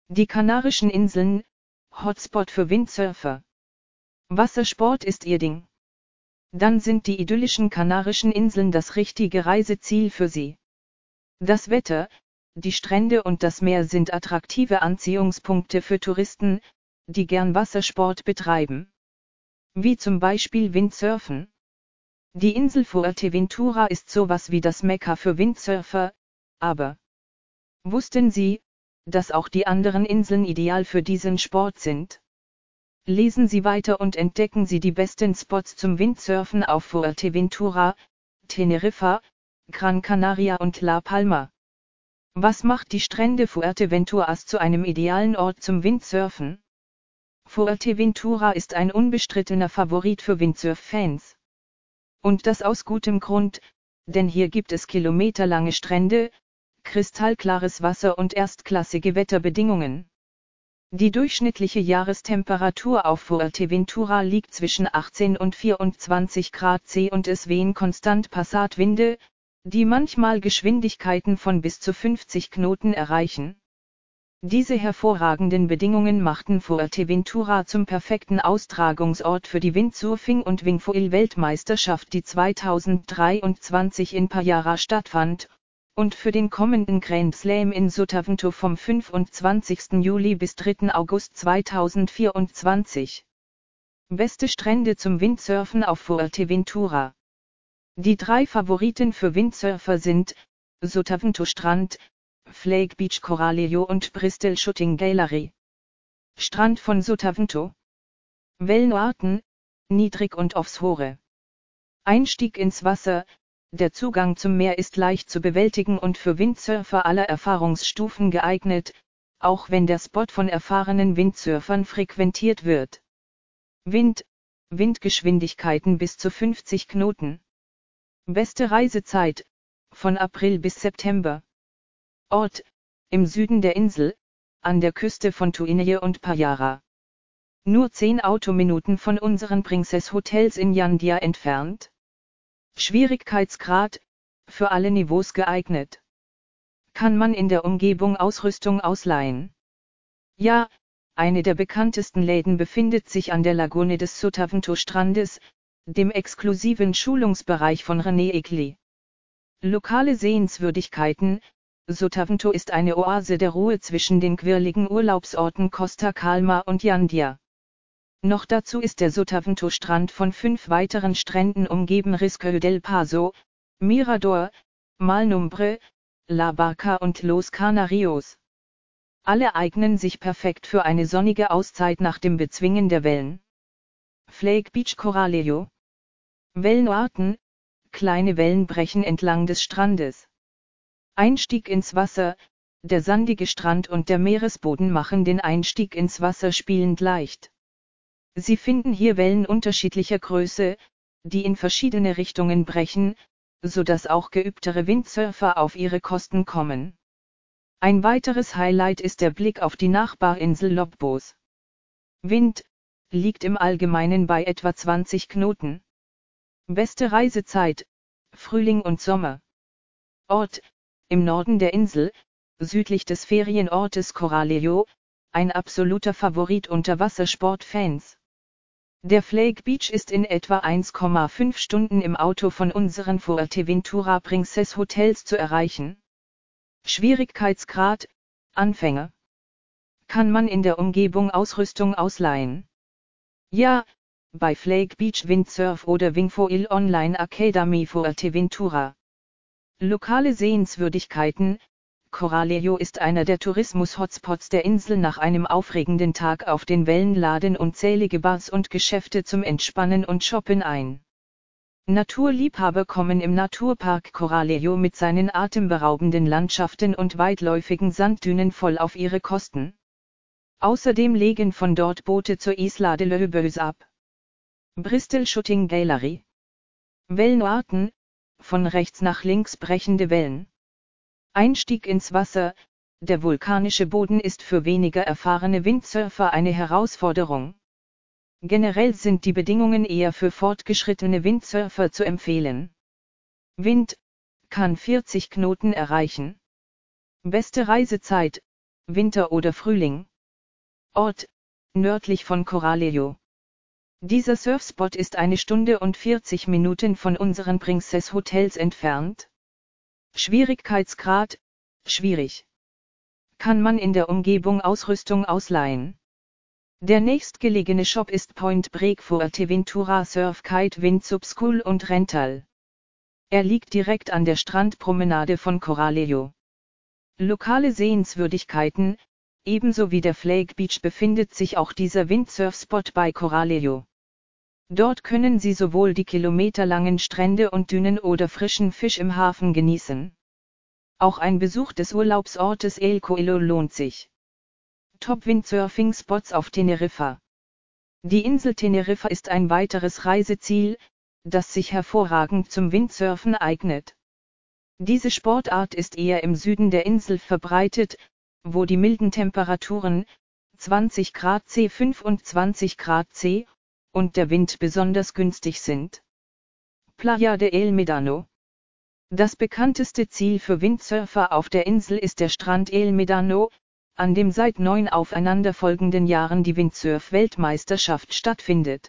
Die Kanarischen Inseln, Hotspot für Windsurfer. Wassersport ist Ihr Ding? Dann sind die idyllischen Kanarischen Inseln das richtige Reiseziel für Sie. Das Wetter, die Strände und das Meer sind attraktive Anziehungspunkte für Touristen, die gern Wassersport betreiben. Wie zum Beispiel Windsurfen. Die Insel Fuerteventura ist sowas wie das Mekka für Windsurfer, aber wussten Sie, dass auch die anderen Inseln ideal für diesen Sport sind? Lesen Sie weiter und entdecken Sie die besten Spots zum Windsurfen auf Fuerteventura, Teneriffa, Gran Canaria und La Palma. Was macht die Strände Fuerteventuras zu einem idealen Ort zum Windsurfen? Fuerteventura ist ein unbestrittener Favorit für Windsurf-Fans. Und das aus gutem Grund, denn hier gibt es kilometerlange Strände, kristallklares Wasser und erstklassige Wetterbedingungen. Die durchschnittliche Jahrestemperatur auf Fuerteventura liegt zwischen 18 und 24 Grad C und es wehen konstant Passatwinde, die manchmal Geschwindigkeiten von bis zu 50 Knoten erreichen. Diese hervorragenden Bedingungen machten Fuerteventura zum perfekten Austragungsort für die Windsurfing- und Wingfoil-Weltmeisterschaft, die 2023 in Payara stattfand, und für den kommenden Grand Slam in Sotavento vom 25. Juli bis 3. August 2024. Beste Strände zum Windsurfen auf Fuerteventura. Die 3 Favoriten für Windsurfer sind Sotavento Strand, Flake Beach Coralejo und Bristol Shooting Gallery. Strand von Sotavento. Wellenarten, niedrig und aufs Hohe. Einstieg ins Wasser. Der Zugang zum Meer ist leicht zu bewältigen und für Windsurfer aller Erfahrungsstufen geeignet, auch wenn der Spot von erfahrenen Windsurfern frequentiert wird. Windgeschwindigkeiten bis zu 50 Knoten. Beste Reisezeit, von April bis September. Ort, im Süden der Insel, an der Küste von Tuineje und Payara. Nur 10 Autominuten von unseren Princess Hotels in Jandia entfernt. Schwierigkeitsgrad, für alle Niveaus geeignet. Kann man in der Umgebung Ausrüstung ausleihen? Ja, eine der bekanntesten Läden befindet sich an der Lagune des Sotavento-Strandes, dem exklusiven Schulungsbereich von René Egli. Lokale Sehenswürdigkeiten. Sotavento ist eine Oase der Ruhe zwischen den quirligen Urlaubsorten Costa Calma und Jandia. Noch dazu ist der Sotavento-Strand von 5 weiteren Stränden umgeben: Risco del Paso, Mirador, Malnumbre, La Barca und Los Canarios. Alle eignen sich perfekt für eine sonnige Auszeit nach dem Bezwingen der Wellen. Flake Beach Coralejo. Wellenarten, kleine Wellen brechen entlang des Strandes. Einstieg ins Wasser, der sandige Strand und der Meeresboden machen den Einstieg ins Wasser spielend leicht. Sie finden hier Wellen unterschiedlicher Größe, die in verschiedene Richtungen brechen, sodass auch geübtere Windsurfer auf ihre Kosten kommen. Ein weiteres Highlight ist der Blick auf die Nachbarinsel Lobbos. Wind liegt im Allgemeinen bei etwa 20 Knoten. Beste Reisezeit, Frühling und Sommer. Ort, im Norden der Insel, südlich des Ferienortes Coralejo, ein absoluter Favorit unter Wassersportfans. Der Flake Beach ist in etwa 1,5 Stunden im Auto von unseren Fuerteventura Princess Hotels zu erreichen. Schwierigkeitsgrad, Anfänger. Kann man in der Umgebung Ausrüstung ausleihen? Ja, bei Flake Beach Windsurf oder Wingfoil Online Academy Fuerteventura. Lokale Sehenswürdigkeiten. Coralejo ist einer der Tourismus-Hotspots der Insel. Nach einem aufregenden Tag auf den Wellen laden unzählige Bars und Geschäfte zum Entspannen und Shoppen ein. Naturliebhaber kommen im Naturpark Coralejo mit seinen atemberaubenden Landschaften und weitläufigen Sanddünen voll auf ihre Kosten. Außerdem legen von dort Boote zur Isla de Lobos ab. Bristol Shooting Gallery. Wellenarten, von rechts nach links brechende Wellen. Einstieg ins Wasser. Der vulkanische Boden ist für weniger erfahrene Windsurfer eine Herausforderung. Generell sind die Bedingungen eher für fortgeschrittene Windsurfer zu empfehlen. Wind kann 40 Knoten erreichen. Beste Reisezeit, Winter oder Frühling. Ort: nördlich von Coralejo. Dieser Surfspot ist 1 Stunde und 40 Minuten von unseren Princess Hotels entfernt. Schwierigkeitsgrad: schwierig. Kann man in der Umgebung Ausrüstung ausleihen? Der nächstgelegene Shop ist Point Break Fuerteventura Surf Kite Windsup School und Rental. Er liegt direkt an der Strandpromenade von Coralejo. Lokale Sehenswürdigkeiten: ebenso wie der Flake Beach befindet sich auch dieser Windsurfspot bei Coralejo. Dort können Sie sowohl die kilometerlangen Strände und Dünen oder frischen Fisch im Hafen genießen. Auch ein Besuch des Urlaubsortes El Coelho lohnt sich. Top-Windsurfing-Spots auf Teneriffa. Die Insel Teneriffa ist ein weiteres Reiseziel, das sich hervorragend zum Windsurfen eignet. Diese Sportart ist eher im Süden der Insel verbreitet, wo die milden Temperaturen, 20 Grad C, 25 Grad C, und der Wind besonders günstig sind. Playa de El Medano. Das bekannteste Ziel für Windsurfer auf der Insel ist der Strand El Medano, an dem seit 9 aufeinanderfolgenden Jahren die Windsurf-Weltmeisterschaft stattfindet.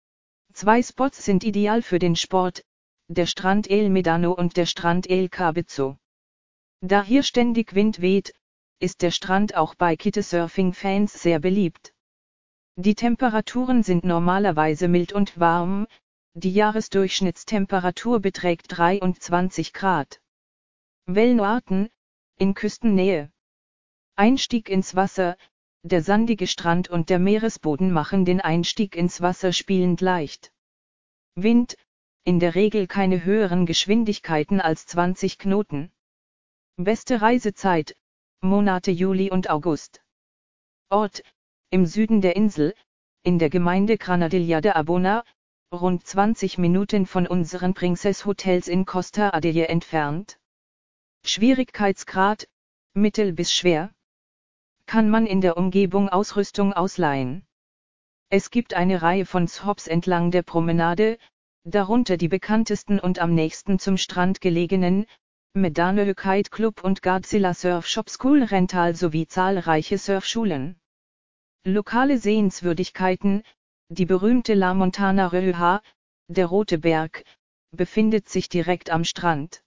2 Spots sind ideal für den Sport, der Strand El Medano und der Strand El Cabezo. Da hier ständig Wind weht, ist der Strand auch bei Kitesurfing-Fans sehr beliebt. Die Temperaturen sind normalerweise mild und warm, die Jahresdurchschnittstemperatur beträgt 23 Grad. Wellenarten: in Küstennähe. Einstieg ins Wasser: der sandige Strand und der Meeresboden machen den Einstieg ins Wasser spielend leicht. Wind: in der Regel keine höheren Geschwindigkeiten als 20 Knoten. Beste Reisezeit: Monate Juli und August. Ort: im Süden der Insel, in der Gemeinde Granadilla de Abona, rund 20 Minuten von unseren Princess Hotels in Costa Adelle entfernt. Schwierigkeitsgrad: mittel bis schwer. Kann man in der Umgebung Ausrüstung ausleihen? Es gibt eine Reihe von Shops entlang der Promenade, darunter die bekanntesten und am nächsten zum Strand gelegenen, Medano Kite Club und Godzilla Surf Shop School Rental sowie zahlreiche Surfschulen. Lokale Sehenswürdigkeiten: die berühmte La Montana Roja, der Rote Berg, befindet sich direkt am Strand.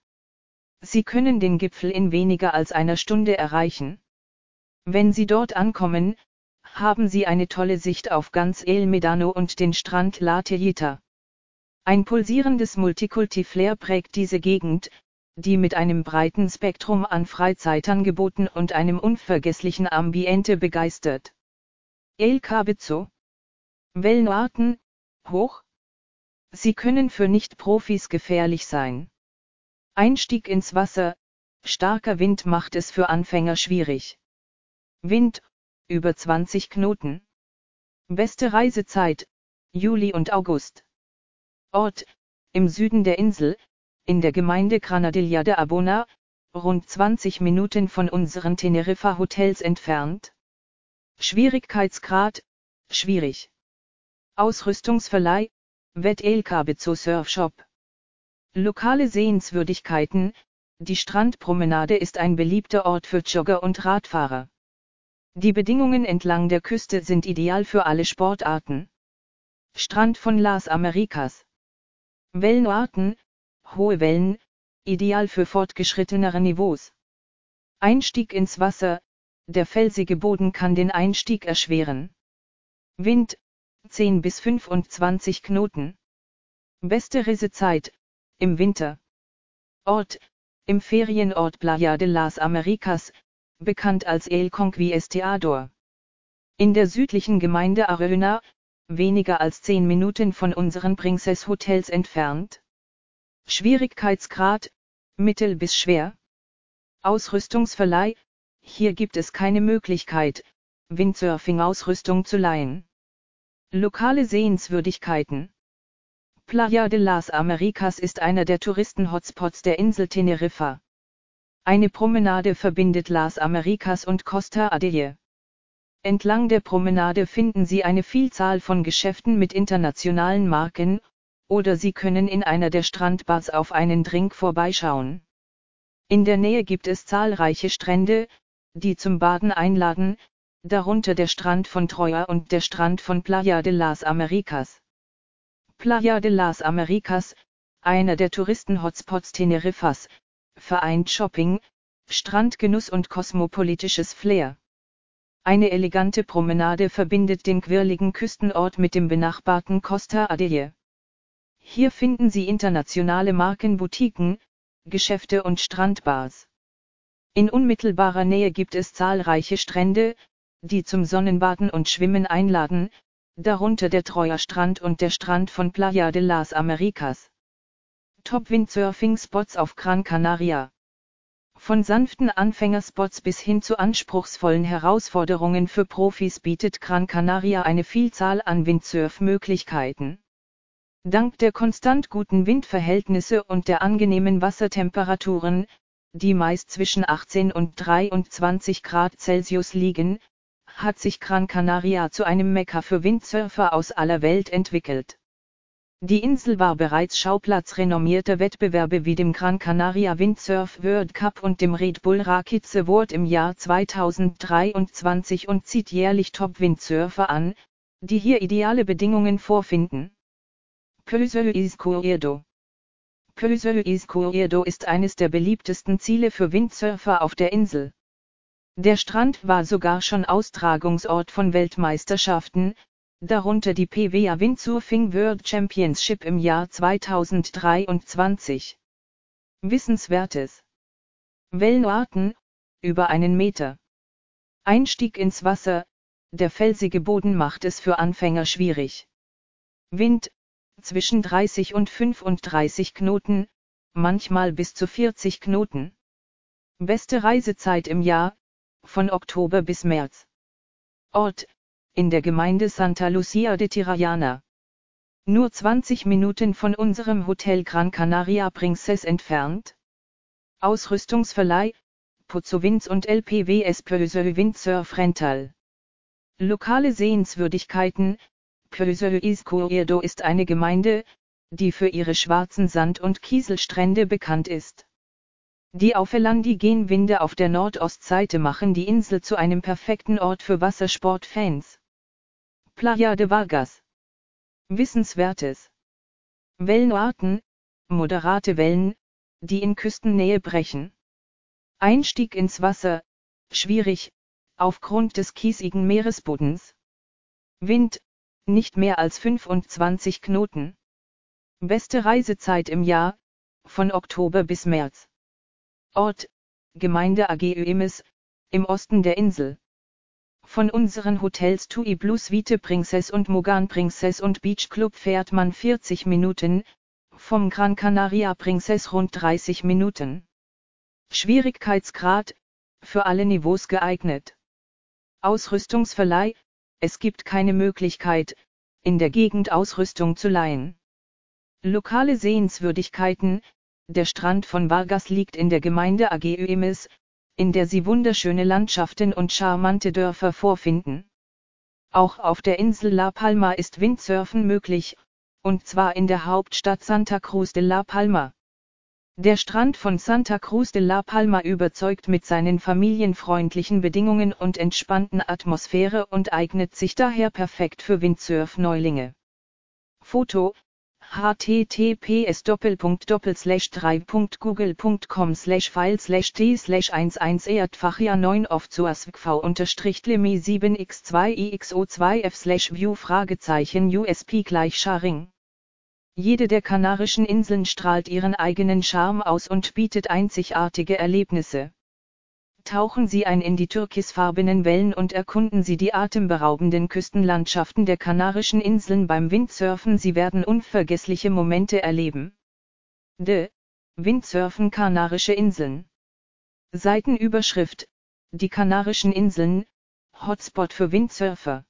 Sie können den Gipfel in weniger als einer Stunde erreichen. Wenn Sie dort ankommen, haben Sie eine tolle Sicht auf ganz El Medano und den Strand La Tellita. Ein pulsierendes Multikulti-Flair prägt diese Gegend, die mit einem breiten Spektrum an Freizeitangeboten und einem unvergesslichen Ambiente begeistert. El Cabezo. Wellenarten: hoch. Sie können für Nicht-Profis gefährlich sein. Einstieg ins Wasser: starker Wind macht es für Anfänger schwierig. Wind: über 20 Knoten. Beste Reisezeit: Juli und August. Ort: im Süden der Insel, in der Gemeinde Granadilla de Abona, rund 20 Minuten von unseren Teneriffa Hotels entfernt. Schwierigkeitsgrad: schwierig. Ausrüstungsverleih: Wet El Cabezo Surf Shop. Lokale Sehenswürdigkeiten: die Strandpromenade ist ein beliebter Ort für Jogger und Radfahrer. Die Bedingungen entlang der Küste sind ideal für alle Sportarten. Strand von Las Americas. Wellenarten: hohe Wellen, ideal für fortgeschrittenere Niveaus. Einstieg ins Wasser: der felsige Boden kann den Einstieg erschweren. Wind: 10 bis 25 Knoten. Beste Reisezeit: im Winter. Ort: im Ferienort Playa de las Americas, bekannt als El Conquistador. In der südlichen Gemeinde Arona, weniger als 10 Minuten von unseren Princess Hotels entfernt. Schwierigkeitsgrad: mittel bis schwer. Ausrüstungsverleih: hier gibt es keine Möglichkeit, Windsurfing-Ausrüstung zu leihen. Lokale Sehenswürdigkeiten: Playa de las Americas ist einer der Touristen-Hotspots der Insel Teneriffa. Eine Promenade verbindet Las Americas und Costa Adelle. Entlang der Promenade finden Sie eine Vielzahl von Geschäften mit internationalen Marken, oder Sie können in einer der Strandbars auf einen Drink vorbeischauen. In der Nähe gibt es zahlreiche Strände, die zum Baden einladen, darunter der Strand von Troya und der Strand von Playa de las Americas. Playa de las Americas, einer der Touristen-Hotspots Teneriffas, vereint Shopping, Strandgenuss und kosmopolitisches Flair. Eine elegante Promenade verbindet den quirligen Küstenort mit dem benachbarten Costa Adelle. Hier finden Sie internationale Markenboutiquen, Geschäfte und Strandbars. In unmittelbarer Nähe gibt es zahlreiche Strände, die zum Sonnenbaden und Schwimmen einladen, darunter der Troja-Strand und der Strand von Playa de las Americas. Top-Windsurfing-Spots auf Gran Canaria. Von sanften Anfängerspots bis hin zu anspruchsvollen Herausforderungen für Profis bietet Gran Canaria eine Vielzahl an Windsurf-Möglichkeiten. Dank der konstant guten Windverhältnisse und der angenehmen Wassertemperaturen, die meist zwischen 18 und 23 Grad Celsius liegen, hat sich Gran Canaria zu einem Mekka für Windsurfer aus aller Welt entwickelt. Die Insel war bereits Schauplatz renommierter Wettbewerbe wie dem Gran Canaria Windsurf World Cup und dem Red Bull Rakits Award im Jahr 2023 und zieht jährlich Top-Windsurfer an, die hier ideale Bedingungen vorfinden. Puerto Izquierdo. Puerto Izquierdo ist eines der beliebtesten Ziele für Windsurfer auf der Insel. Der Strand war sogar schon Austragungsort von Weltmeisterschaften, darunter die PWA Windsurfing World Championship im Jahr 2023. Wissenswertes: Wellenarten, über 1 Meter. Einstieg ins Wasser, der felsige Boden macht es für Anfänger schwierig. Wind, zwischen 30 und 35 Knoten, manchmal bis zu 40 Knoten. Beste Reisezeit im Jahr, von Oktober bis März. Ort, in der Gemeinde Santa Lucia de Tirajana. Nur 20 Minuten von unserem Hotel Gran Canaria Princess entfernt. Ausrüstungsverleih, Pozzo Winds und LPWS Puerto Windsurf Rental. Lokale Sehenswürdigkeiten. Puerto Izquierdo ist eine Gemeinde, die für ihre schwarzen Sand- und Kieselstrände bekannt ist. Die auferlandigen Winde auf der Nordostseite machen die Insel zu einem perfekten Ort für Wassersportfans. Playa de Vargas. Wissenswertes: Wellenarten, moderate Wellen, die in Küstennähe brechen. Einstieg ins Wasser, schwierig, aufgrund des kiesigen Meeresbodens. Wind, nicht mehr als 25 Knoten. Beste Reisezeit im Jahr, von Oktober bis März. Ort, Gemeinde Agüemes, im Osten der Insel. Von unseren Hotels TUI Blue Suite Princess und Mogan Princess und Beach Club fährt man 40 Minuten, vom Gran Canaria Princess rund 30 Minuten. Schwierigkeitsgrad, für alle Niveaus geeignet. Ausrüstungsverleih, es gibt keine Möglichkeit, in der Gegend Ausrüstung zu leihen. Lokale Sehenswürdigkeiten. Der Strand von Vargas liegt in der Gemeinde Agüemes, in der Sie wunderschöne Landschaften und charmante Dörfer vorfinden. Auch auf der Insel La Palma ist Windsurfen möglich, und zwar in der Hauptstadt Santa Cruz de la Palma. Der Strand von Santa Cruz de la Palma überzeugt mit seinen familienfreundlichen Bedingungen und entspannten Atmosphäre und eignet sich daher perfekt für Windsurf-Neulinge. Foto: https://google.com/file/t/111 eartfachia9 7x2ixo2f/view USP = Sharing. Jede der kanarischen Inseln strahlt ihren eigenen Charme aus und bietet einzigartige Erlebnisse. Tauchen Sie ein in die türkisfarbenen Wellen und erkunden Sie die atemberaubenden Küstenlandschaften der Kanarischen Inseln beim Windsurfen. Sie werden unvergessliche Momente erleben. Windsurfen Kanarische Inseln. Seitenüberschrift: Die Kanarischen Inseln, Hotspot für Windsurfer.